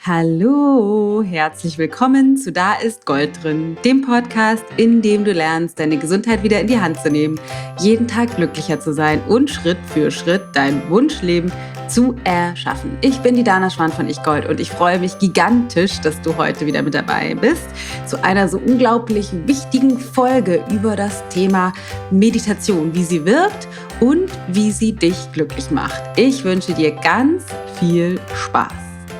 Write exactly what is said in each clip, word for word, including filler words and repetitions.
Hallo, herzlich willkommen zu Da ist Gold drin, dem Podcast, in dem du lernst, deine Gesundheit wieder in die Hand zu nehmen, jeden Tag glücklicher zu sein und Schritt für Schritt dein Wunschleben zu erschaffen. Ich bin die Dana Schwan von Ich Gold und ich freue mich gigantisch, dass du heute wieder mit dabei bist zu einer so unglaublich wichtigen Folge über das Thema Meditation, wie sie wirkt und wie sie dich glücklich macht. Ich wünsche dir ganz viel Spaß.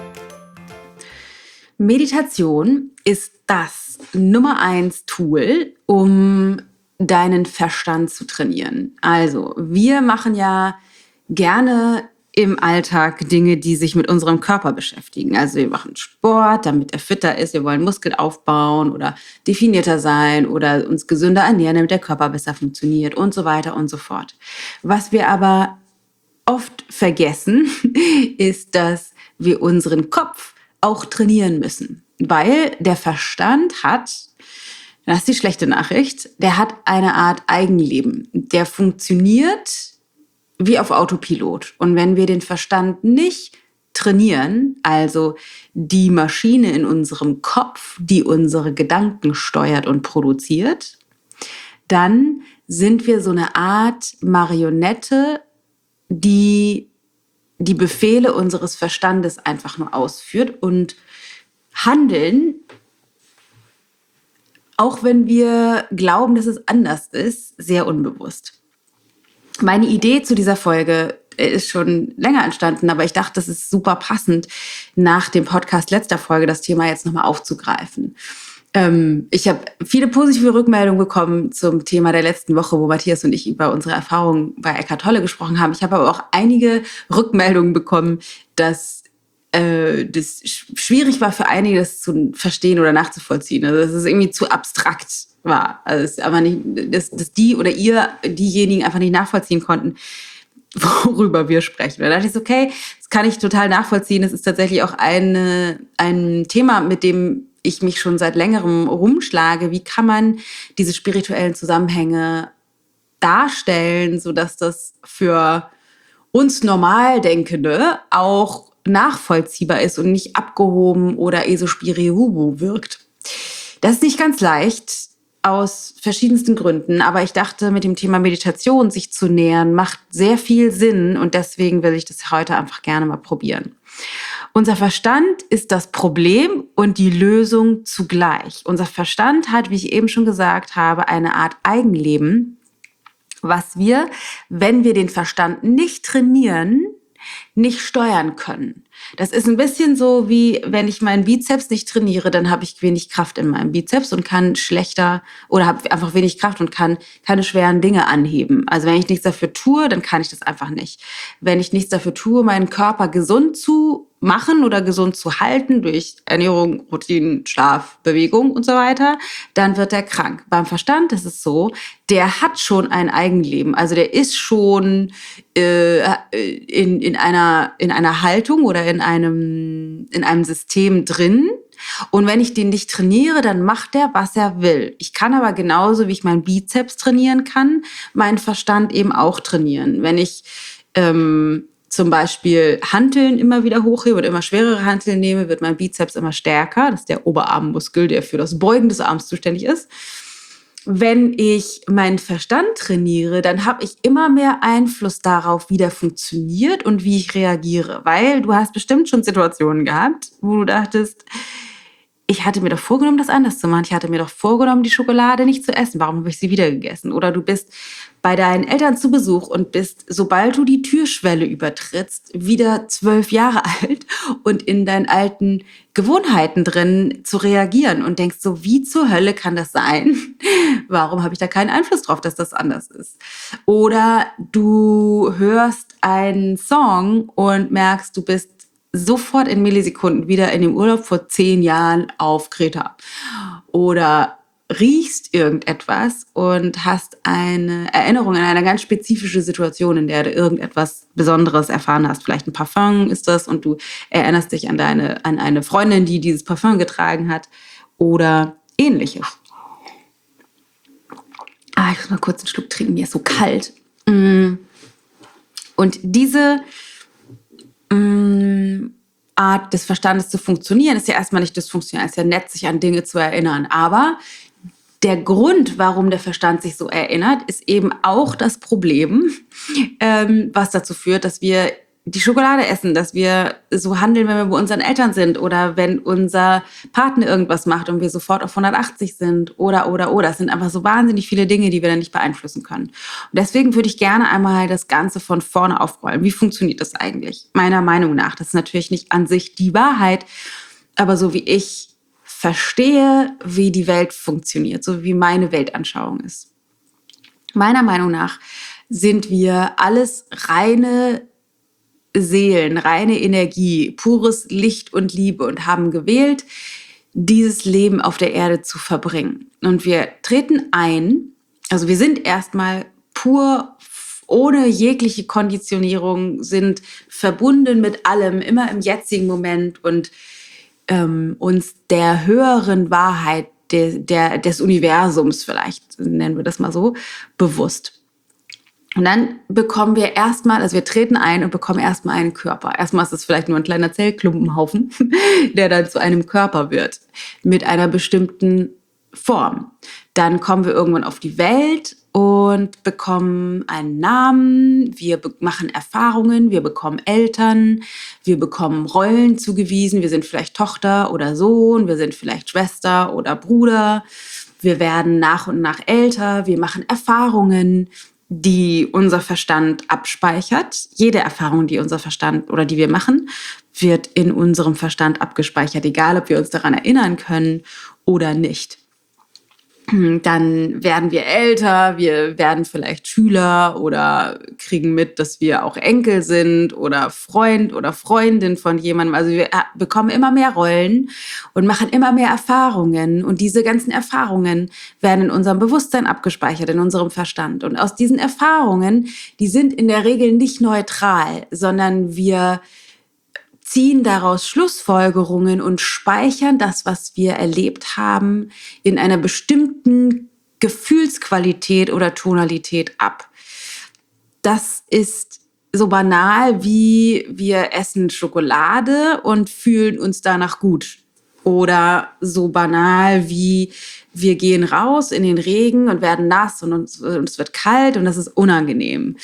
Meditation ist das Nummer eins Tool, um deinen Verstand zu trainieren. Also, wir machen ja gerne im Alltag Dinge, die sich mit unserem Körper beschäftigen. Also wir machen Sport, damit er fitter ist, wir wollen Muskeln aufbauen oder definierter sein oder uns gesünder ernähren, damit der Körper besser funktioniert und so weiter und so fort. Was wir aber oft vergessen, ist, dass wir unseren Kopf auch trainieren müssen, weil der Verstand hat, das ist die schlechte Nachricht, der hat eine Art Eigenleben. Der funktioniert wie auf Autopilot. Und wenn wir den Verstand nicht trainieren, also die Maschine in unserem Kopf, die unsere Gedanken steuert und produziert, dann sind wir so eine Art Marionette, die die Befehle unseres Verstandes einfach nur ausführt und handeln, auch wenn wir glauben, dass es anders ist, sehr unbewusst. Meine Idee zu dieser Folge ist schon länger entstanden, aber ich dachte, das ist super passend, nach dem Podcast letzter Folge das Thema jetzt nochmal aufzugreifen. Ähm, ich habe viele positive Rückmeldungen bekommen zum Thema der letzten Woche, wo Matthias und ich über unsere Erfahrungen bei Eckhart Tolle gesprochen haben. Ich habe aber auch einige Rückmeldungen bekommen, dass äh, das schwierig war für einige, das zu verstehen oder nachzuvollziehen. Also dass es irgendwie zu abstrakt war. Also es ist aber nicht, dass, dass die oder ihr, diejenigen einfach nicht nachvollziehen konnten, worüber wir sprechen. Da dachte ich so, okay, das kann ich total nachvollziehen. Das ist tatsächlich auch eine, ein Thema, mit dem ich mich schon seit längerem rumschlage. Wie kann man diese spirituellen Zusammenhänge darstellen, sodass das für uns Normaldenkende auch nachvollziehbar ist und nicht abgehoben oder esospirihubu wirkt. Das ist nicht ganz leicht, aus verschiedensten Gründen, aber ich dachte, mit dem Thema Meditation sich zu nähern, macht sehr viel Sinn und deswegen will ich das heute einfach gerne mal probieren. Unser Verstand ist das Problem und die Lösung zugleich. Unser Verstand hat, wie ich eben schon gesagt habe, eine Art Eigenleben, was wir, wenn wir den Verstand nicht trainieren, nicht steuern können. Das ist ein bisschen so, wie wenn ich meinen Bizeps nicht trainiere, dann habe ich wenig Kraft in meinem Bizeps und kann schlechter oder habe einfach wenig Kraft und kann keine schweren Dinge anheben. Also wenn ich nichts dafür tue, dann kann ich das einfach nicht. Wenn ich nichts dafür tue, meinen Körper gesund zu machen oder gesund zu halten durch Ernährung, Routinen, Schlaf, Bewegung und so weiter, dann wird er krank. Beim Verstand ist es so, der hat schon ein Eigenleben. Also der ist schon äh, in, in, einer, in einer Haltung oder in einem, in einem System drin. Und wenn ich den nicht trainiere, dann macht er, was er will. Ich kann aber genauso, wie ich meinen Bizeps trainieren kann, meinen Verstand eben auch trainieren. Wenn ich ähm, zum Beispiel Hanteln immer wieder hochhebe und immer schwerere Hanteln nehme, wird mein Bizeps immer stärker. Das ist der Oberarmmuskel, der für das Beugen des Arms zuständig ist. Wenn ich meinen Verstand trainiere, dann habe ich immer mehr Einfluss darauf, wie der funktioniert und wie ich reagiere. Weil du hast bestimmt schon Situationen gehabt, wo du dachtest, ich hatte mir doch vorgenommen, das anders zu machen. Ich hatte mir doch vorgenommen, die Schokolade nicht zu essen. Warum habe ich sie wieder gegessen? Oder du bist bei deinen Eltern zu Besuch und bist, sobald du die Türschwelle übertrittst, wieder zwölf Jahre alt und in deinen alten Gewohnheiten drin zu reagieren und denkst so, wie zur Hölle kann das sein? Warum habe ich da keinen Einfluss drauf, dass das anders ist? Oder du hörst einen Song und merkst, du bist sofort in Millisekunden wieder in dem Urlaub vor zehn Jahren auf Kreta. Oder riechst irgendetwas und hast eine Erinnerung an eine ganz spezifische Situation, in der du irgendetwas Besonderes erfahren hast. Vielleicht ein Parfum ist das und du erinnerst dich an deine, an eine Freundin, die dieses Parfum getragen hat oder Ähnliches. Ah, ich muss mal kurz einen Schluck trinken, mir ist so kalt. Und diese Art des Verstandes zu funktionieren, ist ja erstmal nicht dysfunktional, ist ja nett, sich an Dinge zu erinnern. Aber der Grund, warum der Verstand sich so erinnert, ist eben auch das Problem, ähm, was dazu führt, dass wir die Schokolade essen, dass wir so handeln, wenn wir bei unseren Eltern sind oder wenn unser Partner irgendwas macht und wir sofort auf hundertachtzig sind oder, oder, oder. Es sind einfach so wahnsinnig viele Dinge, die wir dann nicht beeinflussen können. Und deswegen würde ich gerne einmal das Ganze von vorne aufrollen. Wie funktioniert das eigentlich? Meiner Meinung nach, das ist natürlich nicht an sich die Wahrheit, aber so wie ich verstehe, wie die Welt funktioniert, so wie meine Weltanschauung ist. Meiner Meinung nach sind wir alles reine Seelen, reine Energie, pures Licht und Liebe und haben gewählt, dieses Leben auf der Erde zu verbringen. Und wir treten ein, also wir sind erstmal pur, ohne jegliche Konditionierung, sind verbunden mit allem, immer im jetzigen Moment und ähm, uns der höheren Wahrheit de, der, des Universums, vielleicht nennen wir das mal so, bewusst. Und dann bekommen wir erstmal, also wir treten ein und bekommen erstmal einen Körper. Erstmal ist es vielleicht nur ein kleiner Zellklumpenhaufen, der dann zu einem Körper wird, mit einer bestimmten Form. Dann kommen wir irgendwann auf die Welt und bekommen einen Namen, wir be- machen Erfahrungen, wir bekommen Eltern, wir bekommen Rollen zugewiesen, wir sind vielleicht Tochter oder Sohn, wir sind vielleicht Schwester oder Bruder, wir werden nach und nach älter, wir machen Erfahrungen, die unser Verstand abspeichert. Jede Erfahrung, die unser Verstand oder die wir machen, wird in unserem Verstand abgespeichert, egal ob wir uns daran erinnern können oder nicht. Dann werden wir älter, wir werden vielleicht Schüler oder kriegen mit, dass wir auch Enkel sind oder Freund oder Freundin von jemandem. Also wir bekommen immer mehr Rollen und machen immer mehr Erfahrungen. Und diese ganzen Erfahrungen werden in unserem Bewusstsein abgespeichert, in unserem Verstand. Und aus diesen Erfahrungen, die sind in der Regel nicht neutral, sondern wir ziehen daraus Schlussfolgerungen und speichern das, was wir erlebt haben, in einer bestimmten Gefühlsqualität oder Tonalität ab. Das ist so banal, wie wir essen Schokolade und fühlen uns danach gut. Oder so banal, wie wir gehen raus in den Regen und werden nass und uns, und es wird kalt und das ist unangenehm.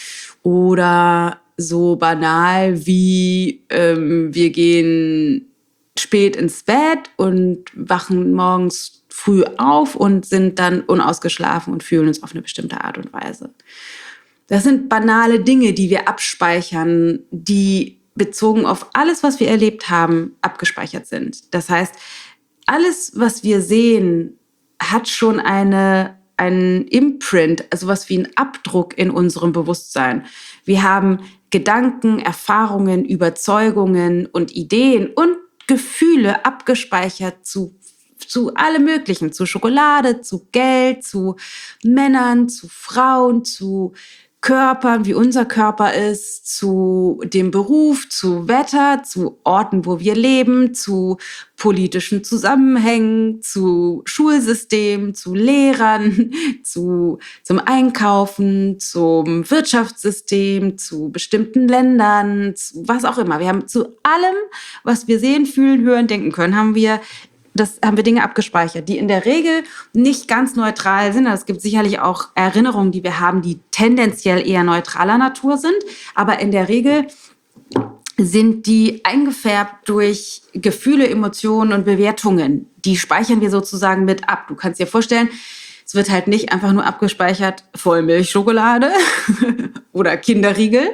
Oder so banal wie ähm, wir gehen spät ins Bett und wachen morgens früh auf und sind dann unausgeschlafen und fühlen uns auf eine bestimmte Art und Weise. Das sind banale Dinge, die wir abspeichern, die bezogen auf alles, was wir erlebt haben, abgespeichert sind. Das heißt, alles, was wir sehen, hat schon eine, einen Imprint, also was wie ein Abdruck in unserem Bewusstsein. Wir haben Gedanken, Erfahrungen, Überzeugungen und Ideen und Gefühle abgespeichert zu, zu allem Möglichen, zu Schokolade, zu Geld, zu Männern, zu Frauen, zu Körpern, wie unser Körper ist, zu dem Beruf, zu Wetter, zu Orten, wo wir leben, zu politischen Zusammenhängen, zu Schulsystem, zu Lehrern, zu, zum Einkaufen, zum Wirtschaftssystem, zu bestimmten Ländern, zu was auch immer. Wir haben zu allem, was wir sehen, fühlen, hören, denken können, haben wir Das haben wir Dinge abgespeichert, die in der Regel nicht ganz neutral sind. Es gibt sicherlich auch Erinnerungen, die wir haben, die tendenziell eher neutraler Natur sind. Aber in der Regel sind die eingefärbt durch Gefühle, Emotionen und Bewertungen. Die speichern wir sozusagen mit ab. Du kannst dir vorstellen, es wird halt nicht einfach nur abgespeichert Vollmilchschokolade oder Kinderriegel,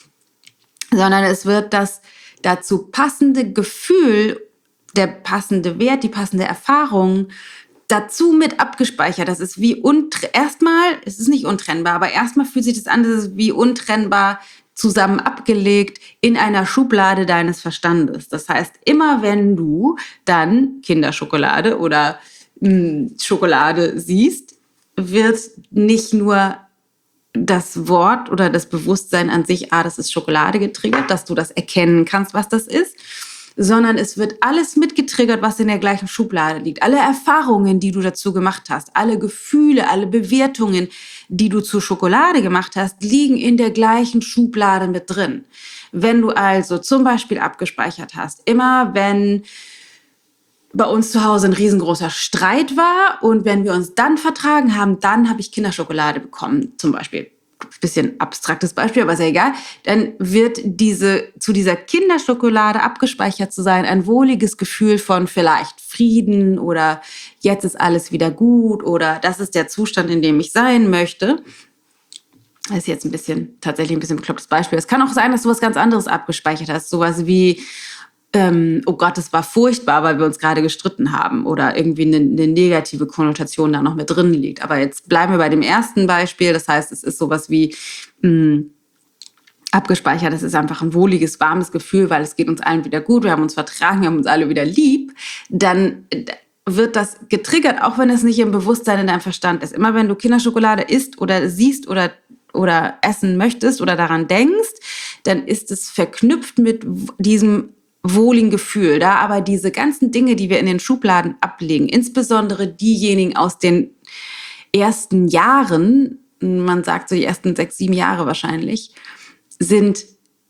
sondern es wird das dazu passende Gefühl, der passende Wert, die passende Erfahrung dazu mit abgespeichert. Das ist wie untre- erstmal, es ist nicht untrennbar, aber erstmal fühlt sich das an, das ist wie untrennbar zusammen abgelegt in einer Schublade deines Verstandes. Das heißt, immer wenn du dann Kinderschokolade oder mh, Schokolade siehst, wird nicht nur das Wort oder das Bewusstsein an sich, ah, das ist Schokolade getriggert, dass du das erkennen kannst, was das ist, sondern es wird alles mitgetriggert, was in der gleichen Schublade liegt. Alle Erfahrungen, die du dazu gemacht hast, alle Gefühle, alle Bewertungen, die du zur Schokolade gemacht hast, liegen in der gleichen Schublade mit drin. Wenn du also zum Beispiel abgespeichert hast, immer wenn bei uns zu Hause ein riesengroßer Streit war und wenn wir uns dann vertragen haben, dann habe ich Kinderschokolade bekommen, zum Beispiel. Bisschen abstraktes Beispiel, aber sehr egal. Dann wird diese, zu dieser Kinderschokolade abgespeichert zu sein, ein wohliges Gefühl von vielleicht Frieden oder jetzt ist alles wieder gut oder das ist der Zustand, in dem ich sein möchte. Das ist jetzt ein bisschen, tatsächlich ein bisschen beklopptes Beispiel. Es kann auch sein, dass du was ganz anderes abgespeichert hast. Sowas wie, ähm, oh Gott, das war furchtbar, weil wir uns gerade gestritten haben oder irgendwie eine, eine negative Konnotation da noch mit drin liegt. Aber jetzt bleiben wir bei dem ersten Beispiel. Das heißt, es ist sowas wie mh, abgespeichert. Es ist einfach ein wohliges, warmes Gefühl, weil es geht uns allen wieder gut. Wir haben uns vertragen, wir haben uns alle wieder lieb. Dann wird das getriggert, auch wenn es nicht im Bewusstsein in deinem Verstand ist. Immer wenn du Kinderschokolade isst oder siehst oder oder essen möchtest oder daran denkst, dann ist es verknüpft mit diesem wohligen Gefühl. Da aber diese ganzen Dinge, die wir in den Schubladen ablegen, insbesondere diejenigen aus den ersten Jahren, man sagt so die ersten sechs, sieben Jahre wahrscheinlich, sind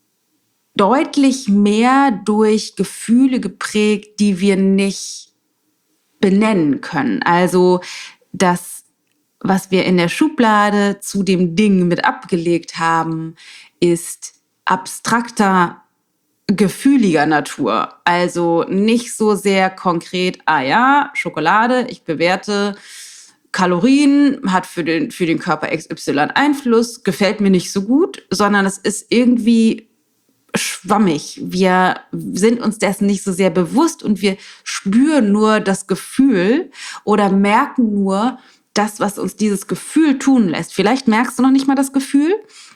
deutlich mehr durch Gefühle geprägt, die wir nicht benennen können. Also das, was wir in der Schublade zu dem Ding mit abgelegt haben, ist abstrakter, gefühliger Natur. Also nicht so sehr konkret, ah ja, Schokolade, ich bewerte Kalorien, hat für den, für den Körper X Y Einfluss, gefällt mir nicht so gut, sondern es ist irgendwie schwammig. Wir sind uns dessen nicht so sehr bewusst und wir spüren nur das Gefühl oder merken nur das, was uns dieses Gefühl tun lässt. Vielleicht merkst du noch nicht mal das Gefühl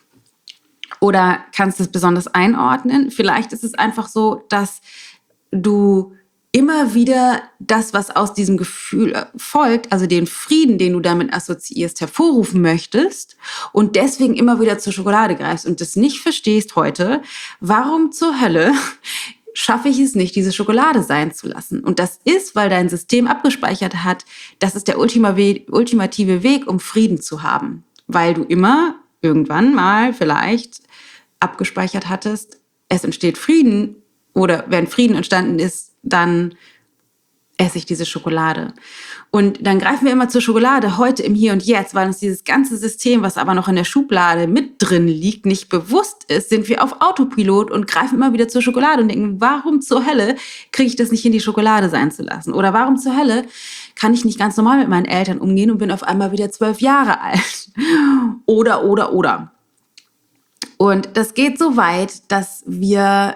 oder kannst es besonders einordnen. Vielleicht ist es einfach so, dass du immer wieder das, was aus diesem Gefühl folgt, also den Frieden, den du damit assoziierst, hervorrufen möchtest und deswegen immer wieder zur Schokolade greifst und das nicht verstehst heute, warum zur Hölle schaffe ich es nicht, diese Schokolade sein zu lassen. Und das ist, weil dein System abgespeichert hat, das ist der ultimative Weg, um Frieden zu haben. Weil du immer irgendwann mal vielleicht abgespeichert hattest, es entsteht Frieden oder wenn Frieden entstanden ist, dann esse ich diese Schokolade. Und dann greifen wir immer zur Schokolade heute im Hier und Jetzt, weil uns dieses ganze System, was aber noch in der Schublade mit drin liegt, nicht bewusst ist, sind wir auf Autopilot und greifen immer wieder zur Schokolade und denken, warum zur Hölle kriege ich das nicht hin, die Schokolade sein zu lassen? Oder warum zur Hölle kann ich nicht ganz normal mit meinen Eltern umgehen und bin auf einmal wieder zwölf Jahre alt? Oder, oder, oder. Und das geht so weit, dass wir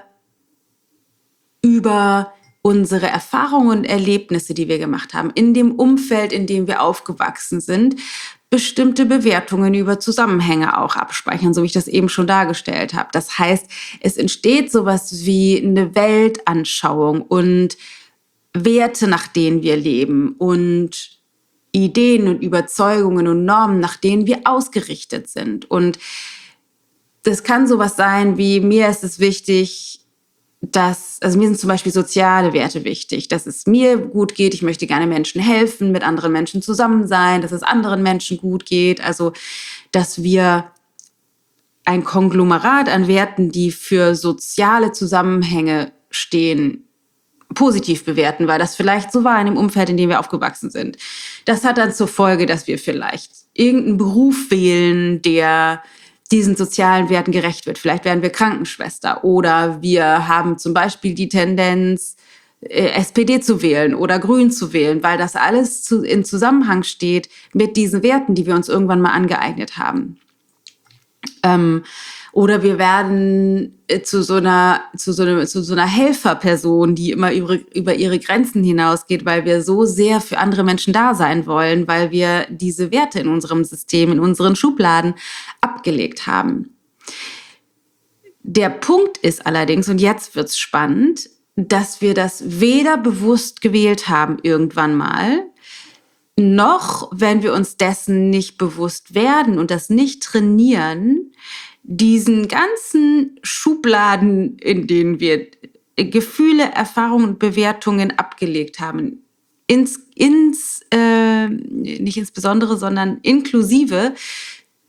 über unsere Erfahrungen und Erlebnisse, die wir gemacht haben, in dem Umfeld, in dem wir aufgewachsen sind, bestimmte Bewertungen über Zusammenhänge auch abspeichern, so wie ich das eben schon dargestellt habe. Das heißt, es entsteht sowas wie eine Weltanschauung und Werte, nach denen wir leben und Ideen und Überzeugungen und Normen, nach denen wir ausgerichtet sind. Und das kann sowas sein wie, mir ist es wichtig, dass, also mir sind zum Beispiel soziale Werte wichtig, dass es mir gut geht, ich möchte gerne Menschen helfen, mit anderen Menschen zusammen sein, dass es anderen Menschen gut geht, also dass wir ein Konglomerat an Werten, die für soziale Zusammenhänge stehen, positiv bewerten, weil das vielleicht so war in dem Umfeld, in dem wir aufgewachsen sind. Das hat dann zur Folge, dass wir vielleicht irgendeinen Beruf wählen, der diesen sozialen Werten gerecht wird. Vielleicht werden wir Krankenschwester oder wir haben zum Beispiel die Tendenz, S P D zu wählen oder Grün zu wählen, weil das alles zu, in Zusammenhang steht mit diesen Werten, die wir uns irgendwann mal angeeignet haben. Ähm, oder wir werden zu so einer, zu so einer, zu so einer Helferperson, die immer über, über ihre Grenzen hinausgeht, weil wir so sehr für andere Menschen da sein wollen, weil wir diese Werte in unserem System, in unseren Schubladen abgelegt haben. Der Punkt ist allerdings, und jetzt wird's spannend, dass wir das weder bewusst gewählt haben irgendwann mal, noch, wenn wir uns dessen nicht bewusst werden und das nicht trainieren, diesen ganzen Schubladen, in denen wir Gefühle, Erfahrungen und Bewertungen abgelegt haben, ins, ins äh, nicht insbesondere, sondern inklusive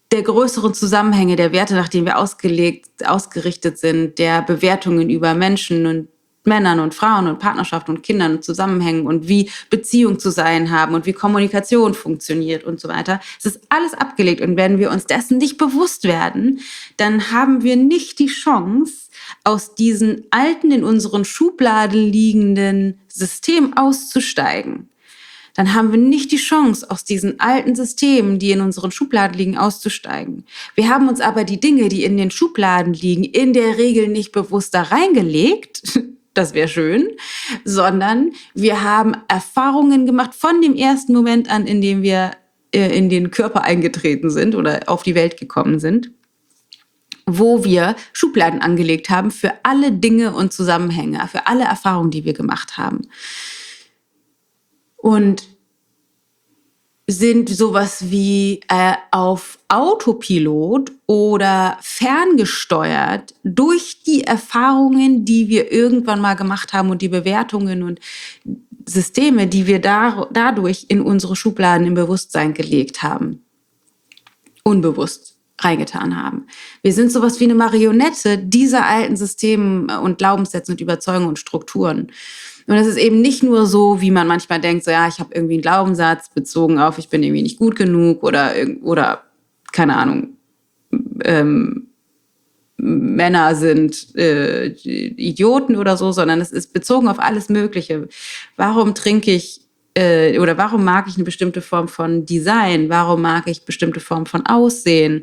der größeren Zusammenhänge, der Werte, nach denen wir ausgelegt, ausgerichtet sind, der Bewertungen über Menschen und Männern und Frauen und Partnerschaft und Kindern und Zusammenhängen und wie Beziehungen zu sein haben und wie Kommunikation funktioniert und so weiter. Es ist alles abgelegt, und wenn wir uns dessen nicht bewusst werden, dann haben wir nicht die Chance, aus diesen alten, in unseren Schubladen liegenden Systemen auszusteigen. Dann haben wir nicht die Chance, aus diesen alten Systemen, die in unseren Schubladen liegen, auszusteigen. Wir haben uns aber die Dinge, die in den Schubladen liegen, in der Regel nicht bewusst da reingelegt. Das wäre schön. Sondern wir haben Erfahrungen gemacht von dem ersten Moment an, in dem wir äh, in den Körper eingetreten sind oder auf die Welt gekommen sind, wo wir Schubladen angelegt haben für alle Dinge und Zusammenhänge, für alle Erfahrungen, die wir gemacht haben. Und sind sowas wie äh, auf Autopilot oder ferngesteuert durch die Erfahrungen, die wir irgendwann mal gemacht haben und die Bewertungen und Systeme, die wir da, dadurch in unsere Schubladen im Bewusstsein gelegt haben. Unbewusst reingetan haben. Wir sind sowas wie eine Marionette dieser alten Systeme und Glaubenssätze und Überzeugungen und Strukturen. Und das ist eben nicht nur so, wie man manchmal denkt, so ja, ich habe irgendwie einen Glaubenssatz bezogen auf, ich bin irgendwie nicht gut genug oder, oder keine Ahnung, ähm, Männer sind äh, Idioten oder so, sondern es ist bezogen auf alles Mögliche. Warum trinke ich äh, oder warum mag ich eine bestimmte Form von Design? Warum mag ich bestimmte Form von Aussehen?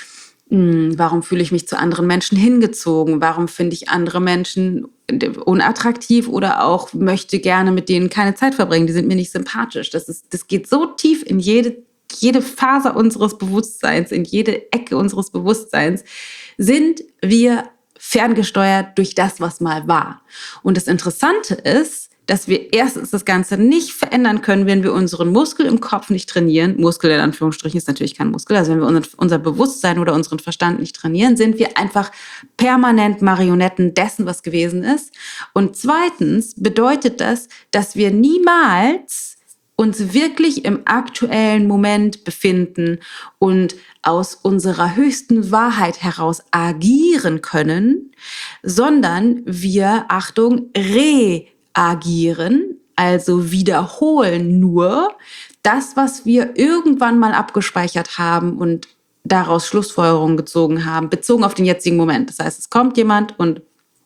Warum fühle ich mich zu anderen Menschen hingezogen? Warum finde ich andere Menschen unattraktiv oder auch möchte gerne mit denen keine Zeit verbringen? Die sind mir nicht sympathisch. Das ist, das geht so tief in jede, jede Faser unseres Bewusstseins, in jede Ecke unseres Bewusstseins sind wir ferngesteuert durch das, was mal war. Und das Interessante ist, dass wir erstens das Ganze nicht verändern können, wenn wir unseren Muskel im Kopf nicht trainieren. Muskel in Anführungsstrichen ist natürlich kein Muskel. Also wenn wir unser, unser Bewusstsein oder unseren Verstand nicht trainieren, sind wir einfach permanent Marionetten dessen, was gewesen ist. Und zweitens bedeutet das, dass wir niemals uns wirklich im aktuellen Moment befinden und aus unserer höchsten Wahrheit heraus agieren können, sondern wir, Achtung, re agieren, also wiederholen nur das, was wir irgendwann mal abgespeichert haben und daraus Schlussfolgerungen gezogen haben, bezogen auf den jetzigen Moment. Das heißt, es kommt jemand und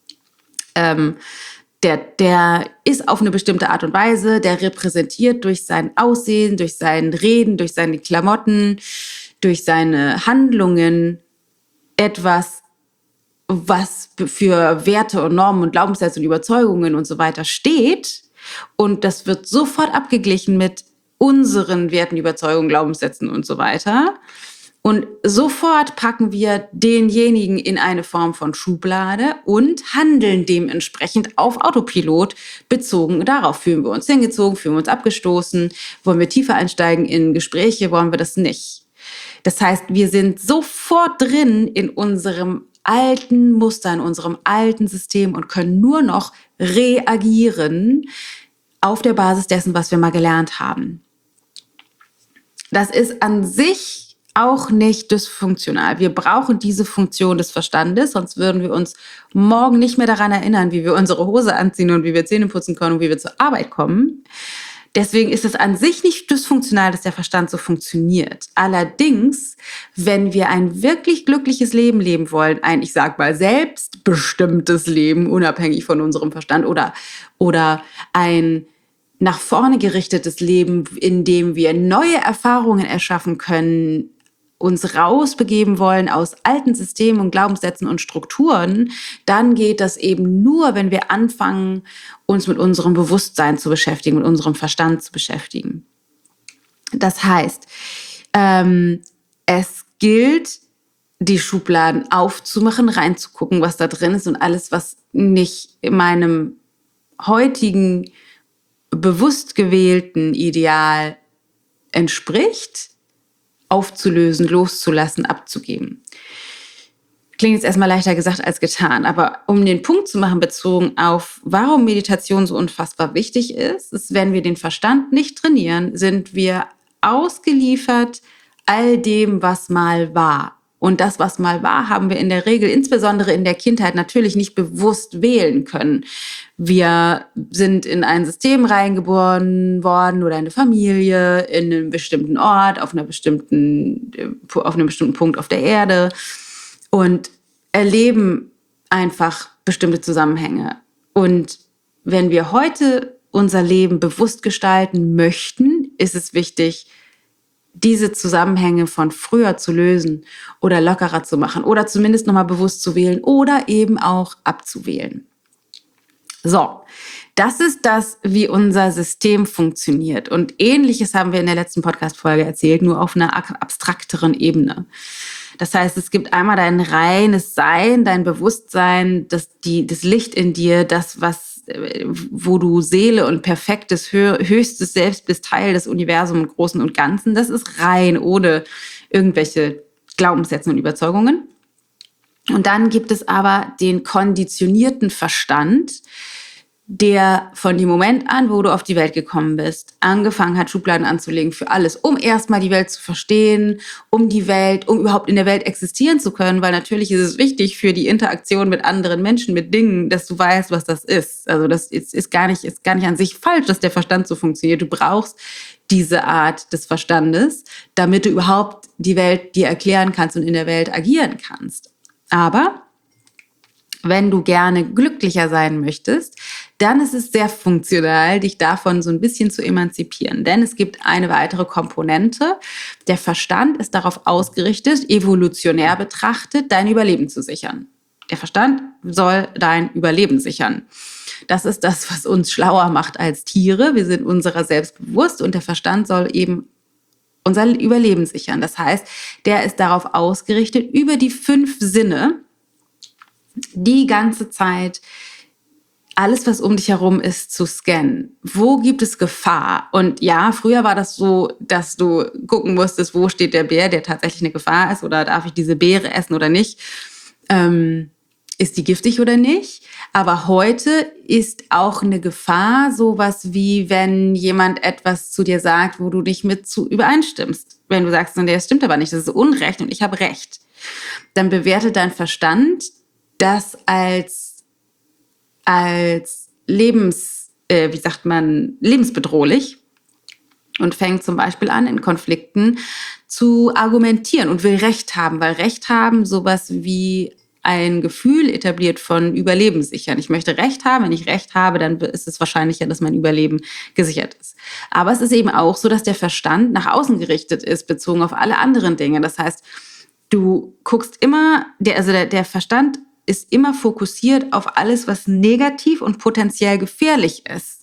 ähm, der, der ist auf eine bestimmte Art und Weise, der repräsentiert durch sein Aussehen, durch sein Reden, durch seine Klamotten, durch seine Handlungen etwas, was für Werte und Normen und Glaubenssätze und Überzeugungen und so weiter steht. Und das wird sofort abgeglichen mit unseren Werten, Überzeugungen, Glaubenssätzen und so weiter. Und sofort packen wir denjenigen in eine Form von Schublade und handeln dementsprechend auf Autopilot bezogen darauf. Fühlen wir uns hingezogen, fühlen wir uns abgestoßen, wollen wir tiefer einsteigen in Gespräche, wollen wir das nicht. Das heißt, wir sind sofort drin in unserem alten Muster, in unserem alten System und können nur noch reagieren auf der Basis dessen, was wir mal gelernt haben. Das ist an sich auch nicht dysfunktional. Wir brauchen diese Funktion des Verstandes, sonst würden wir uns morgen nicht mehr daran erinnern, wie wir unsere Hose anziehen und wie wir Zähne putzen können und wie wir zur Arbeit kommen. Deswegen ist es an sich nicht dysfunktional, dass der Verstand so funktioniert. Allerdings, wenn wir ein wirklich glückliches Leben leben wollen, ein, ich sag mal, selbstbestimmtes Leben, unabhängig von unserem Verstand, oder, oder ein nach vorne gerichtetes Leben, in dem wir neue Erfahrungen erschaffen können, uns rausbegeben wollen aus alten Systemen und Glaubenssätzen und Strukturen, dann geht das eben nur, wenn wir anfangen, uns mit unserem Bewusstsein zu beschäftigen, mit unserem Verstand zu beschäftigen. Das heißt, ähm, es gilt, die Schubladen aufzumachen, reinzugucken, was da drin ist und alles, was nicht in meinem heutigen, bewusst gewählten Ideal entspricht, aufzulösen, loszulassen, abzugeben. Klingt jetzt erstmal leichter gesagt als getan, aber um den Punkt zu machen, bezogen auf, warum Meditation so unfassbar wichtig ist, ist, wenn wir den Verstand nicht trainieren, sind wir ausgeliefert all dem, was mal war. Und das, was mal war, haben wir in der Regel, insbesondere in der Kindheit, natürlich nicht bewusst wählen können. Wir sind in ein System reingeboren worden oder eine Familie, in einem bestimmten Ort, auf einer bestimmten, auf einem bestimmten Punkt auf der Erde und erleben einfach bestimmte Zusammenhänge. Und wenn wir heute unser Leben bewusst gestalten möchten, ist es wichtig, diese Zusammenhänge von früher zu lösen oder lockerer zu machen oder zumindest nochmal bewusst zu wählen oder eben auch abzuwählen. So, das ist das, wie unser System funktioniert. Und Ähnliches haben wir in der letzten Podcast-Folge erzählt, nur auf einer abstrakteren Ebene. Das heißt, es gibt einmal dein reines Sein, dein Bewusstsein, das, die, das Licht in dir, das, was wo du Seele und perfektes, höchstes Selbst bist, Teil des Universums im Großen und Ganzen. Das ist rein, ohne irgendwelche Glaubenssätze und Überzeugungen. Und dann gibt es aber den konditionierten Verstand, der von dem Moment an, wo du auf die Welt gekommen bist, angefangen hat, Schubladen anzulegen für alles, um erstmal die Welt zu verstehen, um die Welt, um überhaupt in der Welt existieren zu können, weil natürlich ist es wichtig für die Interaktion mit anderen Menschen, mit Dingen, dass du weißt, was das ist. Also das ist, ist, gar nicht, ist gar nicht an sich falsch, dass der Verstand so funktioniert. Du brauchst diese Art des Verstandes, damit du überhaupt die Welt dir erklären kannst und in der Welt agieren kannst. Aber wenn du gerne glücklicher sein möchtest, dann ist es sehr funktional, dich davon so ein bisschen zu emanzipieren. Denn es gibt eine weitere Komponente. Der Verstand ist darauf ausgerichtet, evolutionär betrachtet, dein Überleben zu sichern. Der Verstand soll dein Überleben sichern. Das ist das, was uns schlauer macht als Tiere. Wir sind unserer selbst bewusst und der Verstand soll eben unser Überleben sichern. Das heißt, der ist darauf ausgerichtet, über die fünf Sinne die ganze Zeit alles, was um dich herum ist, zu scannen. Wo gibt es Gefahr? Und ja, früher war das so, dass du gucken musstest, wo steht der Bär, der tatsächlich eine Gefahr ist, oder darf ich diese Beere essen oder nicht? Ähm, ist die giftig oder nicht? Aber heute ist auch eine Gefahr sowas wie, wenn jemand etwas zu dir sagt, wo du nicht mit zu übereinstimmst. Wenn du sagst, das stimmt aber nicht, das ist Unrecht und ich habe Recht. Dann bewertet dein Verstand das als, als Lebens, äh, wie sagt man, lebensbedrohlich und fängt zum Beispiel an, in Konflikten zu argumentieren und will Recht haben, weil Recht haben sowas wie ein Gefühl etabliert von Überleben sichern. Ich möchte Recht haben, wenn ich Recht habe, dann ist es wahrscheinlicher, dass mein Überleben gesichert ist. Aber es ist eben auch so, dass der Verstand nach außen gerichtet ist, bezogen auf alle anderen Dinge. Das heißt, du guckst immer, der, also der, der Verstand ist immer fokussiert auf alles, was negativ und potenziell gefährlich ist.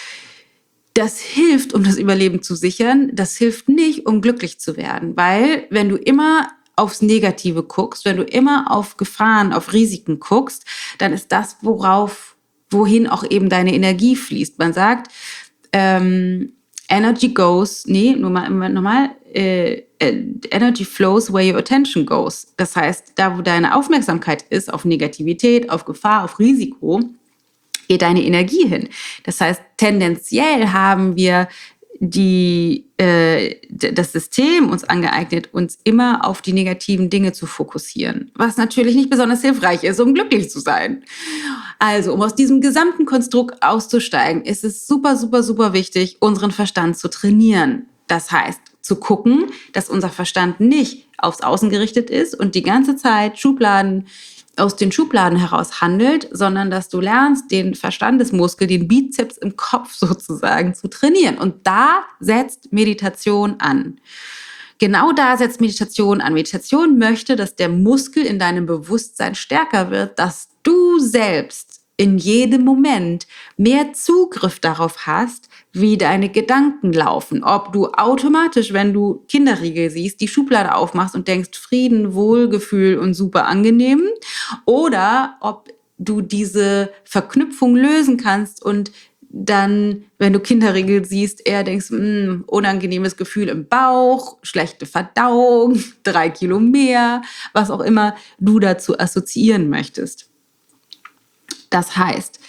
Das hilft, um das Überleben zu sichern. Das hilft nicht, um glücklich zu werden. Weil wenn du immer aufs Negative guckst, wenn du immer auf Gefahren, auf Risiken guckst, dann ist das, worauf, wohin auch eben deine Energie fließt. Man sagt, ähm, Energy goes, nee, nur mal, nochmal, äh, Energy flows where your attention goes. Das heißt, da wo deine Aufmerksamkeit ist, auf Negativität, auf Gefahr, auf Risiko, geht deine Energie hin. Das heißt, tendenziell haben wir die, äh, das System uns angeeignet, uns immer auf die negativen Dinge zu fokussieren, was natürlich nicht besonders hilfreich ist, um glücklich zu sein. Also, um aus diesem gesamten Konstrukt auszusteigen, ist es super, super, super wichtig, unseren Verstand zu trainieren. Das heißt, zu gucken, dass unser Verstand nicht aufs Außen gerichtet ist und die ganze Zeit Schubladen aus den Schubladen heraus handelt, sondern dass du lernst, den Verstandesmuskel, den Bizeps im Kopf sozusagen zu trainieren. Und da setzt Meditation an. Genau da setzt Meditation an. Meditation möchte, dass der Muskel in deinem Bewusstsein stärker wird, dass du selbst in jedem Moment mehr Zugriff darauf hast, wie deine Gedanken laufen. Ob du automatisch, wenn du Kinderriegel siehst, die Schublade aufmachst und denkst Frieden, Wohlgefühl und super angenehm, oder ob du diese Verknüpfung lösen kannst und dann, wenn du Kinderriegel siehst, eher denkst, mh, unangenehmes Gefühl im Bauch, schlechte Verdauung, drei Kilo mehr, was auch immer du dazu assoziieren möchtest. Das heißt,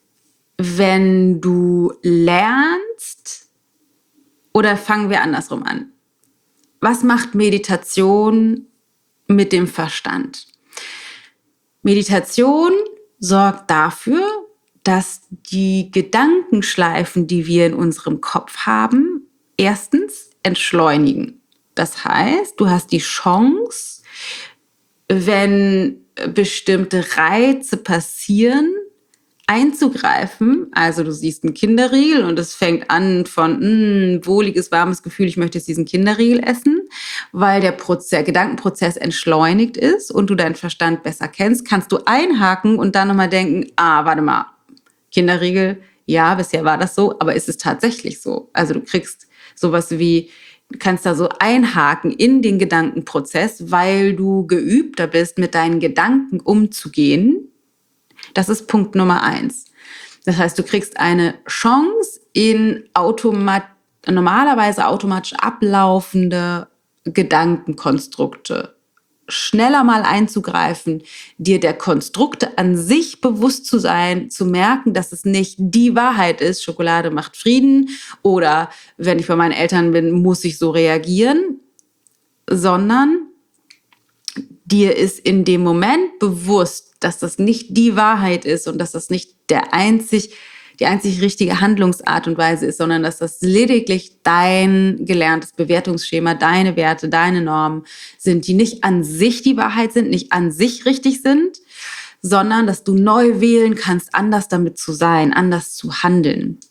wenn du lernst, oder fangen wir andersrum an. was macht Meditation mit dem Verstand? Meditation sorgt dafür, dass die Gedankenschleifen, die wir in unserem Kopf haben, erstens entschleunigen. Das heißt, du hast die Chance, wenn bestimmte Reize passieren, einzugreifen. Also du siehst einen Kinderriegel und es fängt an von mh, wohliges, warmes Gefühl, ich möchte jetzt diesen Kinderriegel essen, weil der, Proze- der Gedankenprozess entschleunigt ist und du deinen Verstand besser kennst, kannst du einhaken und dann nochmal denken, ah, warte mal, Kinderriegel, ja, bisher war das so, aber ist es tatsächlich so? Also du kriegst sowas wie, kannst da so einhaken in den Gedankenprozess, weil du geübter bist, mit deinen Gedanken umzugehen. Das ist Punkt Nummer eins. Das heißt, du kriegst eine Chance, in automat- normalerweise automatisch ablaufende Gedankenkonstrukte schneller mal einzugreifen, dir der Konstrukte an sich bewusst zu sein, zu merken, dass es nicht die Wahrheit ist, Schokolade macht Frieden oder wenn ich bei meinen Eltern bin, muss ich so reagieren, sondern dir ist in dem Moment bewusst, dass das nicht die Wahrheit ist und dass das nicht der einzig, die einzig richtige Handlungsart und Weise ist, sondern dass das lediglich dein gelerntes Bewertungsschema, deine Werte, deine Normen sind, die nicht an sich die Wahrheit sind, nicht an sich richtig sind, sondern dass du neu wählen kannst, anders damit zu sein, anders zu handeln.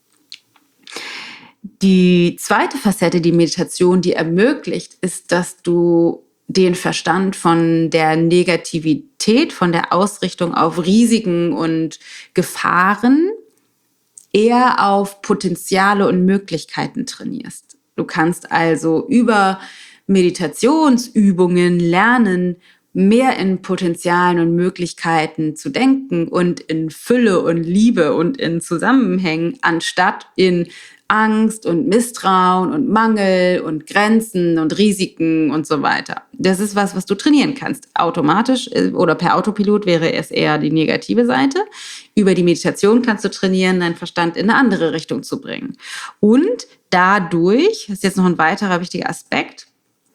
Die zweite Facette, die Meditation dir ermöglicht, ist, dass du den Verstand von der Negativität, von der Ausrichtung auf Risiken und Gefahren eher auf Potenziale und Möglichkeiten trainierst. Du kannst also über Meditationsübungen lernen, mehr in Potenzialen und Möglichkeiten zu denken und in Fülle und Liebe und in Zusammenhängen, anstatt in Angst und Misstrauen und Mangel und Grenzen und Risiken und so weiter. Das ist was, was du trainieren kannst. Automatisch oder per Autopilot wäre es eher die negative Seite. Über die Meditation kannst du trainieren, deinen Verstand in eine andere Richtung zu bringen. Und dadurch, das ist jetzt noch ein weiterer wichtiger Aspekt,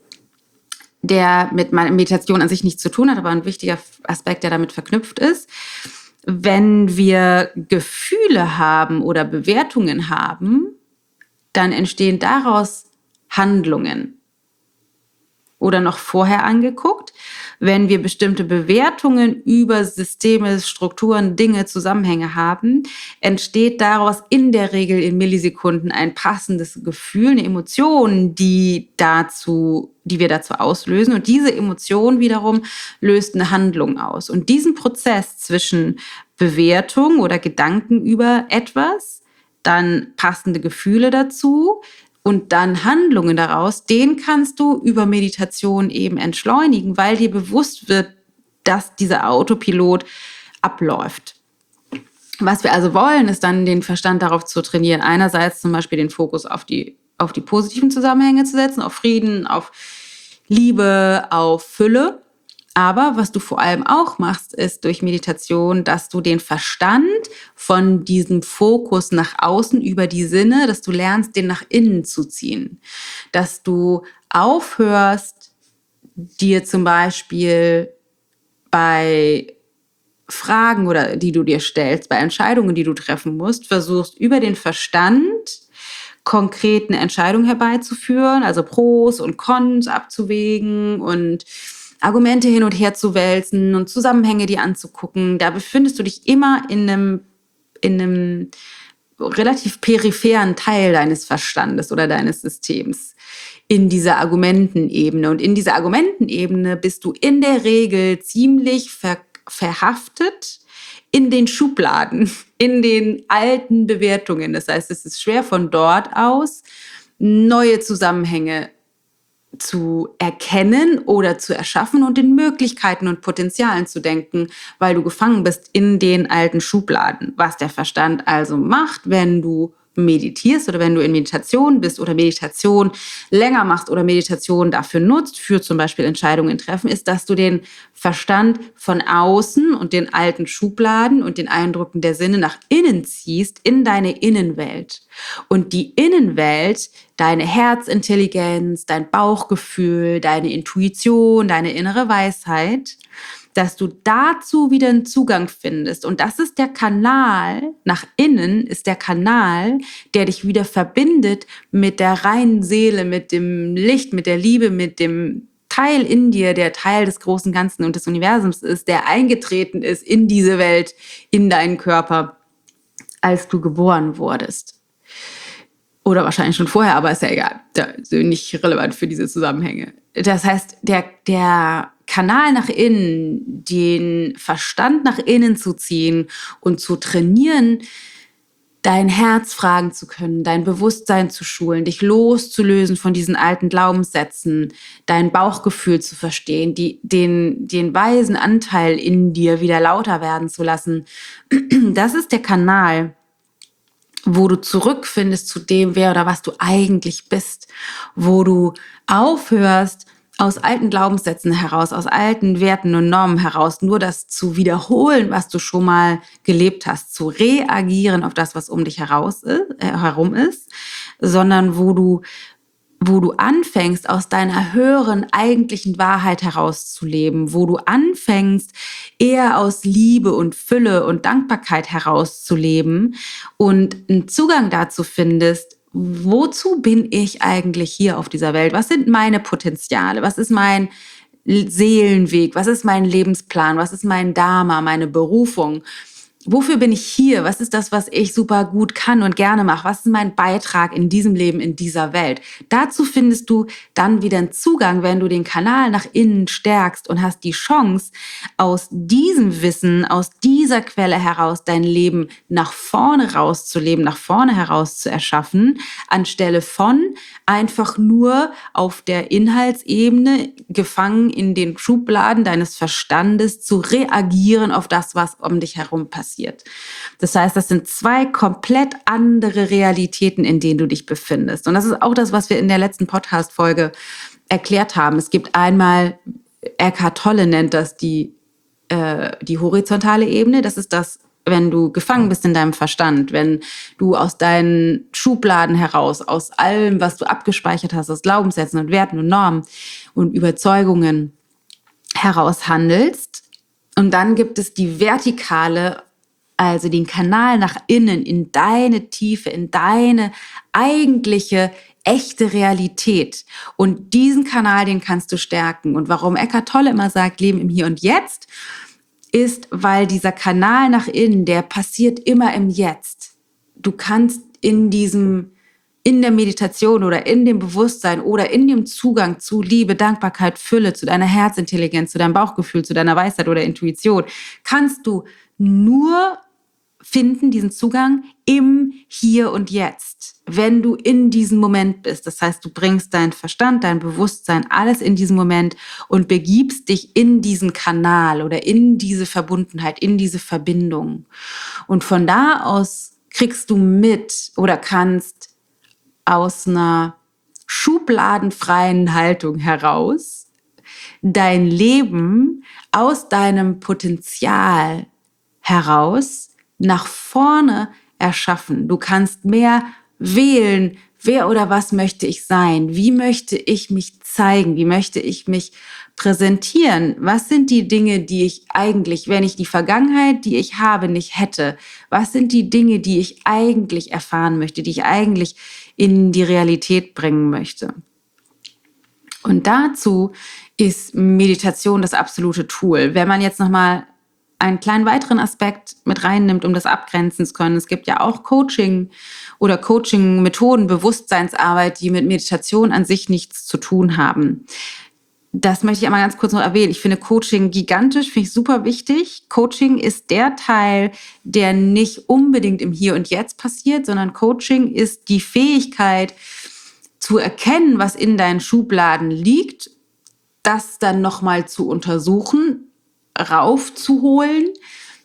der mit meiner Meditation an sich nichts zu tun hat, aber ein wichtiger Aspekt, der damit verknüpft ist. Wenn wir Gefühle haben oder Bewertungen haben, dann entstehen daraus Handlungen. Oder noch vorher angeguckt, wenn wir bestimmte Bewertungen über Systeme, Strukturen, Dinge, Zusammenhänge haben, entsteht daraus in der Regel in Millisekunden ein passendes Gefühl, eine Emotion, die dazu, die wir dazu auslösen. Und diese Emotion wiederum löst eine Handlung aus. Und diesen Prozess zwischen Bewertung oder Gedanken über etwas, dann passende Gefühle dazu, und dann Handlungen daraus, den kannst du über Meditation eben entschleunigen, weil dir bewusst wird, dass dieser Autopilot abläuft. Was wir also wollen, ist dann den Verstand darauf zu trainieren, einerseits zum Beispiel den Fokus auf die, auf die positiven Zusammenhänge zu setzen, auf Frieden, auf Liebe, auf Fülle. Aber was du vor allem auch machst, ist durch Meditation, dass du den Verstand von diesem Fokus nach außen über die Sinne, dass du lernst, den nach innen zu ziehen. Dass du aufhörst, dir zum Beispiel bei Fragen oder die du dir stellst, bei Entscheidungen, die du treffen musst, versuchst über den Verstand konkret eine Entscheidung herbeizuführen, also Pros und Cons abzuwägen und Argumente hin und her zu wälzen und Zusammenhänge dir anzugucken. Da befindest du dich immer in einem, in einem relativ peripheren Teil deines Verstandes oder deines Systems, in dieser Argumentenebene. Und in dieser Argumentenebene bist du in der Regel ziemlich ver- verhaftet in den Schubladen, in den alten Bewertungen. Das heißt, es ist schwer von dort aus neue Zusammenhänge zu erkennen oder zu erschaffen und in Möglichkeiten und Potenzialen zu denken, weil du gefangen bist in den alten Schubladen. Was der Verstand also macht, wenn du meditierst oder wenn du in Meditation bist oder Meditation länger machst oder Meditation dafür nutzt, für zum Beispiel Entscheidungen treffen, ist, dass du den Verstand von außen und den alten Schubladen und den Eindrücken der Sinne nach innen ziehst, in deine Innenwelt. Und die Innenwelt, deine Herzintelligenz, dein Bauchgefühl, deine Intuition, deine innere Weisheit, dass du dazu wieder einen Zugang findest. Und das ist der Kanal, nach innen ist der Kanal, der dich wieder verbindet mit der reinen Seele, mit dem Licht, mit der Liebe, mit dem Teil in dir, der Teil des großen Ganzen und des Universums ist, der eingetreten ist in diese Welt, in deinen Körper, als du geboren wurdest. Oder wahrscheinlich schon vorher, aber ist ja egal. Das ist nicht relevant für diese Zusammenhänge. Das heißt, der, der Kanal nach innen, den Verstand nach innen zu ziehen und zu trainieren, dein Herz fragen zu können, dein Bewusstsein zu schulen, dich loszulösen von diesen alten Glaubenssätzen, dein Bauchgefühl zu verstehen, die, den, den weisen Anteil in dir wieder lauter werden zu lassen. Das ist der Kanal, wo du zurückfindest zu dem, wer oder was du eigentlich bist, wo du aufhörst, aus alten Glaubenssätzen heraus, aus alten Werten und Normen heraus, nur das zu wiederholen, was du schon mal gelebt hast, zu reagieren auf das, was um dich heraus ist, äh, herum ist, sondern wo du, wo du anfängst, aus deiner höheren eigentlichen Wahrheit herauszuleben, wo du anfängst, eher aus Liebe und Fülle und Dankbarkeit herauszuleben und einen Zugang dazu findest, wozu bin ich eigentlich hier auf dieser Welt? Was sind meine Potenziale? Was ist mein Seelenweg? Was ist mein Lebensplan? Was ist mein Dharma, meine Berufung? Wofür bin ich hier? Was ist das, was ich super gut kann und gerne mache? Was ist mein Beitrag in diesem Leben, in dieser Welt? Dazu findest du dann wieder einen Zugang, wenn du den Kanal nach innen stärkst und hast die Chance, aus diesem Wissen, aus dieser Quelle heraus dein Leben nach vorne rauszuleben, nach vorne heraus zu erschaffen, anstelle von einfach nur auf der Inhaltsebene gefangen in den Schubladen deines Verstandes zu reagieren auf das, was um dich herum passiert. Das heißt, das sind zwei komplett andere Realitäten, in denen du dich befindest. Und das ist auch das, was wir in der letzten Podcast-Folge erklärt haben. Es gibt einmal, Eckhart Tolle nennt das die, äh, die horizontale Ebene. Das ist das, wenn du gefangen bist in deinem Verstand, wenn du aus deinen Schubladen heraus, aus allem, was du abgespeichert hast, aus Glaubenssätzen und Werten und Normen und Überzeugungen heraus handelst. Und dann gibt es die vertikale, also den Kanal nach innen, in deine Tiefe, in deine eigentliche, echte Realität. Und diesen Kanal, den kannst du stärken. Und warum Eckhart Tolle immer sagt, Leben im Hier und Jetzt, ist, weil dieser Kanal nach innen, der passiert immer im Jetzt. Du kannst in diesem, in der Meditation oder in dem Bewusstsein oder in dem Zugang zu Liebe, Dankbarkeit, Fülle, zu deiner Herzintelligenz, zu deinem Bauchgefühl, zu deiner Weisheit oder Intuition, kannst du nur finden, diesen Zugang im Hier und Jetzt, wenn du in diesem Moment bist. Das heißt, du bringst deinen Verstand, dein Bewusstsein, alles in diesen Moment und begibst dich in diesen Kanal oder in diese Verbundenheit, in diese Verbindung. Und von da aus kriegst du mit oder kannst aus einer schubladenfreien Haltung heraus dein Leben aus deinem Potenzial heraus nach vorne erschaffen. Du kannst mehr wählen, wer oder was möchte ich sein? Wie möchte ich mich zeigen? Wie möchte ich mich präsentieren? Was sind die Dinge, die ich eigentlich, wenn ich die Vergangenheit, die ich habe, nicht hätte? Was sind die Dinge, die ich eigentlich erfahren möchte, die ich eigentlich in die Realität bringen möchte? Und dazu ist Meditation das absolute Tool. Wenn man jetzt nochmal einen kleinen weiteren Aspekt mit reinnimmt, um das abgrenzen zu können. Es gibt ja auch Coaching oder Coaching-Methoden, Bewusstseinsarbeit, die mit Meditation an sich nichts zu tun haben. Das möchte ich einmal ganz kurz noch erwähnen. Ich finde Coaching gigantisch, finde ich super wichtig. Coaching ist der Teil, der nicht unbedingt im Hier und Jetzt passiert, sondern Coaching ist die Fähigkeit zu erkennen, was in deinen Schubladen liegt, das dann nochmal zu untersuchen, raufzuholen,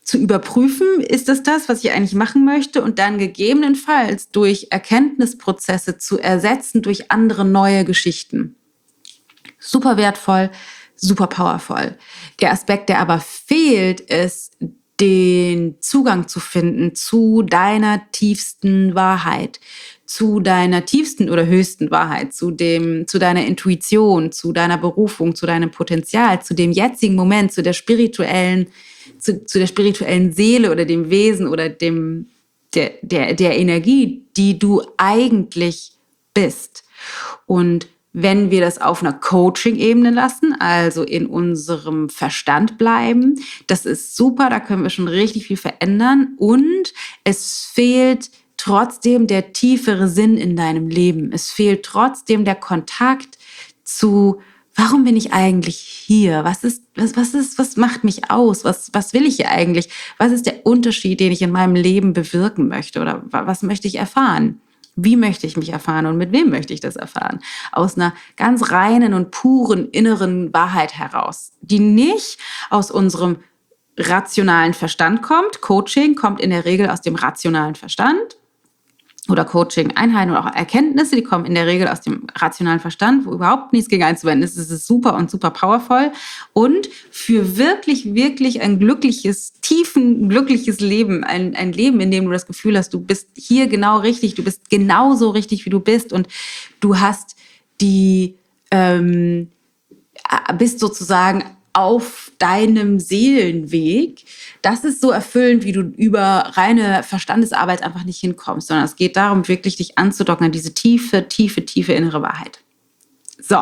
zu überprüfen, ist das das, was ich eigentlich machen möchte, und dann gegebenenfalls durch Erkenntnisprozesse zu ersetzen durch andere neue Geschichten. Super wertvoll, super powerful. Der Aspekt, der aber fehlt, ist, den Zugang zu finden zu deiner tiefsten Wahrheit, zu deiner tiefsten oder höchsten Wahrheit, zu dem, zu deiner Intuition, zu deiner Berufung, zu deinem Potenzial, zu dem jetzigen Moment, zu der spirituellen, zu, zu der spirituellen Seele oder dem Wesen oder dem, der, der, der Energie, die du eigentlich bist. Und wenn wir das auf einer Coaching-Ebene lassen, also in unserem Verstand bleiben, das ist super, da können wir schon richtig viel verändern. Und es fehlt trotzdem der tiefere Sinn in deinem Leben. Es fehlt trotzdem der Kontakt zu, warum bin ich eigentlich hier? Was ist, was, was ist, was macht mich aus? Was, was will ich hier eigentlich? Was ist der Unterschied, den ich in meinem Leben bewirken möchte? Oder was möchte ich erfahren? Wie möchte ich mich erfahren und mit wem möchte ich das erfahren? Aus einer ganz reinen und puren inneren Wahrheit heraus, die nicht aus unserem rationalen Verstand kommt. Coaching kommt in der Regel aus dem rationalen Verstand. Oder Coaching-Einheiten oder auch Erkenntnisse, die kommen in der Regel aus dem rationalen Verstand, wo überhaupt nichts gegen einzuwenden ist. Es ist super und super powerful. Und für wirklich, wirklich ein glückliches, tiefen, glückliches Leben, ein, ein Leben, in dem du das Gefühl hast, du bist hier genau richtig, du bist genauso richtig, wie du bist, und du hast die, ähm, bist sozusagen auf deinem Seelenweg. Das ist so erfüllend, wie du über reine Verstandesarbeit einfach nicht hinkommst, sondern es geht darum, wirklich dich anzudocken an diese tiefe, tiefe, tiefe innere Wahrheit. So.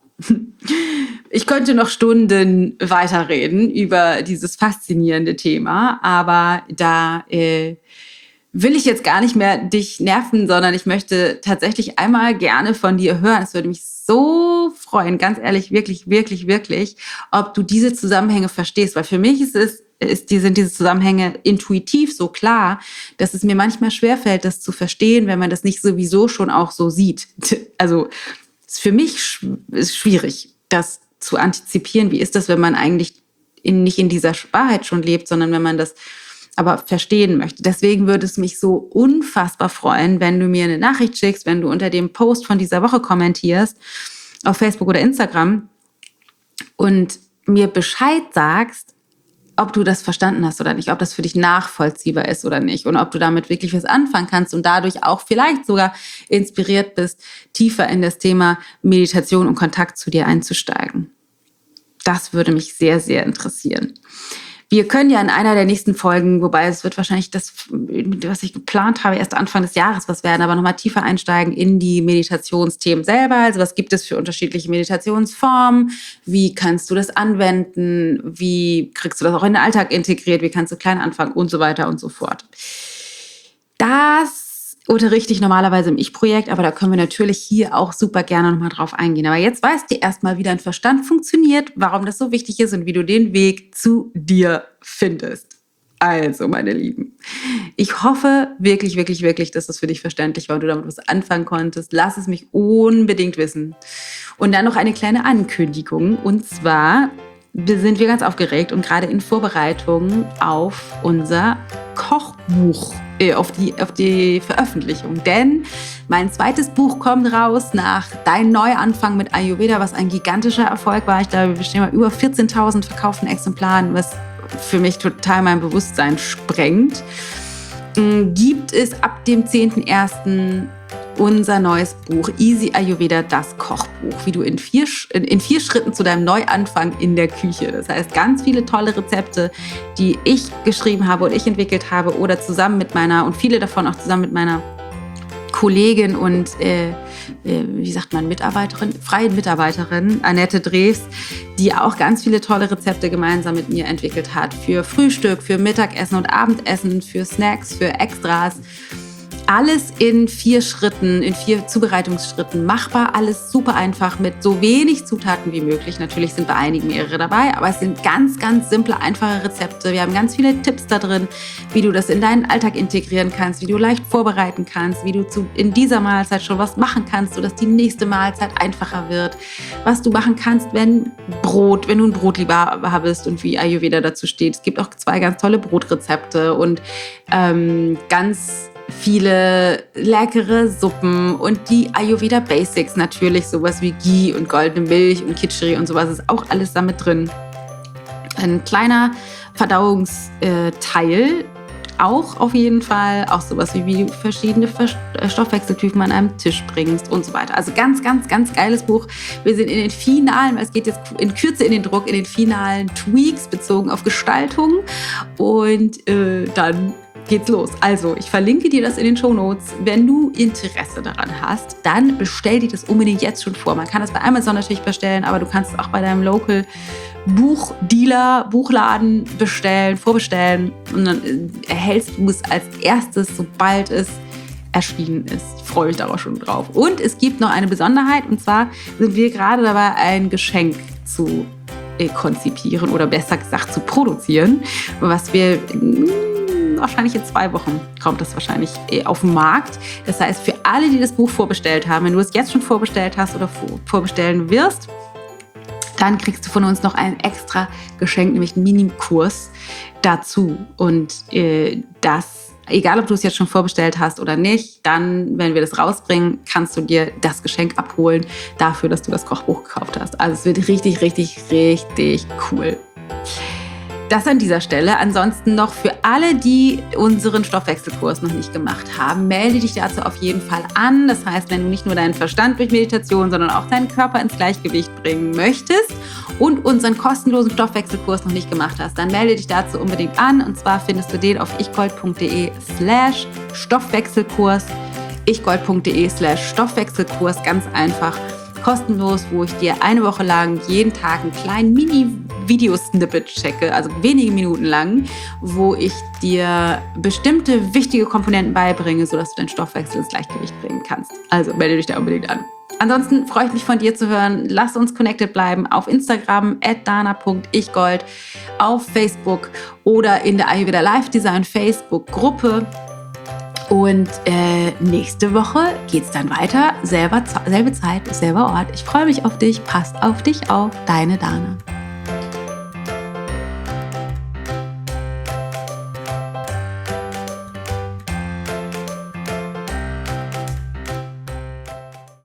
Ich könnte noch Stunden weiterreden über dieses faszinierende Thema, aber da äh, will ich jetzt gar nicht mehr dich nerven, sondern ich möchte tatsächlich einmal gerne von dir hören. Es würde mich so freuen, ganz ehrlich, wirklich, wirklich, wirklich, ob du diese Zusammenhänge verstehst. Weil für mich ist es, ist, die, sind diese Zusammenhänge intuitiv so klar, dass es mir manchmal schwerfällt, das zu verstehen, wenn man das nicht sowieso schon auch so sieht. Also es ist für mich sch- ist schwierig, das zu antizipieren. Wie ist das, wenn man eigentlich in, nicht in dieser Wahrheit schon lebt, sondern wenn man das aber verstehen möchte. Deswegen würde es mich so unfassbar freuen, wenn du mir eine Nachricht schickst, wenn du unter dem Post von dieser Woche kommentierst, auf Facebook oder Instagram, und mir Bescheid sagst, ob du das verstanden hast oder nicht, ob das für dich nachvollziehbar ist oder nicht und ob du damit wirklich was anfangen kannst und dadurch auch vielleicht sogar inspiriert bist, tiefer in das Thema Meditation und Kontakt zu dir einzusteigen. Das würde mich sehr, sehr interessieren. Wir können ja in einer der nächsten Folgen, wobei es wird wahrscheinlich das, was ich geplant habe, erst Anfang des Jahres was werden, aber nochmal tiefer einsteigen in die Meditationsthemen selber. Also was gibt es für unterschiedliche Meditationsformen? Wie kannst du das anwenden? Wie kriegst du das auch in den Alltag integriert? Wie kannst du klein anfangen? Und so weiter und so fort. Das unterrichte ich normalerweise im Ich-Projekt, aber da können wir natürlich hier auch super gerne nochmal drauf eingehen. Aber jetzt weißt du erstmal, wie dein Verstand funktioniert, warum das so wichtig ist und wie du den Weg zu dir findest. Also, meine Lieben, ich hoffe wirklich, wirklich, wirklich, dass das für dich verständlich war und du damit was anfangen konntest. Lass es mich unbedingt wissen. Und dann noch eine kleine Ankündigung. Und zwar sind wir ganz aufgeregt und gerade in Vorbereitung auf unser Kochbuch, äh, auf die, auf die Veröffentlichung. Denn mein zweites Buch kommt raus nach Dein Neuanfang mit Ayurveda, was ein gigantischer Erfolg war. Ich glaube, wir stehen mal über vierzehntausend verkauften Exemplaren, was für mich total mein Bewusstsein sprengt. Gibt es ab dem zehnten ersten unser neues Buch Easy Ayurveda, das Kochbuch, wie du in vier, in vier Schritten zu deinem Neuanfang in der Küche. Das heißt, ganz viele tolle Rezepte, die ich geschrieben habe und ich entwickelt habe oder zusammen mit meiner, und viele davon auch zusammen mit meiner Kollegin und, äh, äh, wie sagt man, Mitarbeiterin, freien Mitarbeiterin, Annette Drews, die auch ganz viele tolle Rezepte gemeinsam mit mir entwickelt hat. Für Frühstück, für Mittagessen und Abendessen, für Snacks, für Extras. Alles in vier Schritten, in vier Zubereitungsschritten machbar, alles super einfach mit so wenig Zutaten wie möglich. Natürlich sind bei einigen mehrere dabei, aber es sind ganz, ganz simple, einfache Rezepte. Wir haben ganz viele Tipps da drin, wie du das in deinen Alltag integrieren kannst, wie du leicht vorbereiten kannst, wie du zu, in dieser Mahlzeit schon was machen kannst, sodass die nächste Mahlzeit einfacher wird. Was du machen kannst, wenn Brot, wenn du ein Brotliebhaber bist und wie Ayurveda dazu steht. Es gibt auch zwei ganz tolle Brotrezepte und ähm, ganz viele leckere Suppen und die Ayurveda Basics natürlich, sowas wie Ghee und goldene Milch und Khichdi und sowas ist auch alles damit drin. Ein kleiner Verdauungsteil auch auf jeden Fall, auch sowas wie, wie du verschiedene Stoffwechseltypen an einem Tisch bringst und so weiter. Also ganz, ganz, ganz geiles Buch. Wir sind in den finalen, es geht jetzt in Kürze in den Druck, in den finalen Tweaks bezogen auf Gestaltung und äh, dann geht's los. Also, ich verlinke dir das in den Shownotes. Wenn du Interesse daran hast, dann bestell dir das unbedingt jetzt schon vor. Man kann das bei Amazon natürlich bestellen, aber du kannst es auch bei deinem Local Buchdealer, Buchladen bestellen, vorbestellen und dann erhältst du es als erstes, sobald es erschienen ist. Ich freue mich darauf schon drauf. Und es gibt noch eine Besonderheit und zwar sind wir gerade dabei, ein Geschenk zu äh, konzipieren oder besser gesagt zu produzieren, was wir wahrscheinlich in zwei Wochen kommt das wahrscheinlich auf den Markt. Das heißt, für alle, die das Buch vorbestellt haben, wenn du es jetzt schon vorbestellt hast oder vorbestellen wirst, dann kriegst du von uns noch ein extra Geschenk, nämlich einen Minikurs dazu. Und äh, das, egal ob du es jetzt schon vorbestellt hast oder nicht, dann, wenn wir das rausbringen, kannst du dir das Geschenk abholen dafür, dass du das Kochbuch gekauft hast. Also es wird richtig, richtig, richtig cool. Das an dieser Stelle. Ansonsten noch für alle, die unseren Stoffwechselkurs noch nicht gemacht haben, melde dich dazu auf jeden Fall an. Das heißt, wenn du nicht nur deinen Verstand durch Meditation, sondern auch deinen Körper ins Gleichgewicht bringen möchtest und unseren kostenlosen Stoffwechselkurs noch nicht gemacht hast, dann melde dich dazu unbedingt an. Und zwar findest du den auf ichgold.de slash Stoffwechselkurs. ichgold.de slash Stoffwechselkurs. Ganz einfach. Kostenlos, wo ich dir eine Woche lang jeden Tag einen kleinen Mini-Video-Snippet checke, also wenige Minuten lang, wo ich dir bestimmte wichtige Komponenten beibringe, sodass du deinen Stoffwechsel ins Gleichgewicht bringen kannst. Also melde dich da unbedingt an. Ansonsten freue ich mich von dir zu hören. Lass uns connected bleiben auf Instagram at dana punkt ichgold, auf Facebook oder in der Ayurveda Life Design Facebook-Gruppe. Und äh, nächste Woche geht's dann weiter. Selber, selbe Zeit, selber Ort. Ich freue mich auf dich. Passt auf dich auf. Deine Dana.